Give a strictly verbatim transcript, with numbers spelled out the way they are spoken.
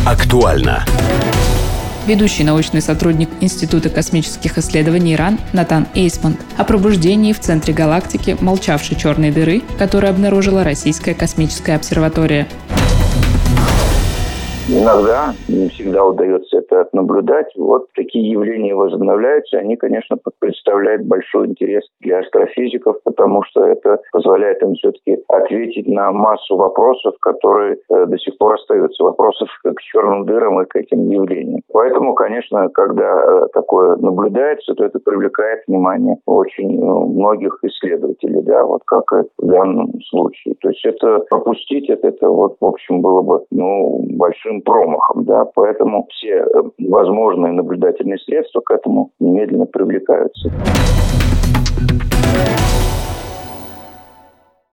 Актуально. Ведущий научный сотрудник Института космических исследований РАН Натан Эйсмонт о пробуждении в центре галактики молчавшей черной дыры, которую обнаружила Российская космическая обсерватория. Иногда, не всегда удается это наблюдать. Вот такие явления возобновляются. Они, конечно, представляют большой интерес для астрофизиков, потому что это позволяет им все-таки ответить на массу вопросов, которые э, до сих пор остаются. Вопросов к черным дырам и к этим явлениям. Поэтому, конечно, когда э, такое наблюдается, то это привлекает внимание очень э, многих исследователей, да, вот как и в данном случае. То есть это пропустить, это, это вот, в общем, было бы, ну, большим промахом, да, поэтому все возможные наблюдательные средства к этому немедленно привлекаются.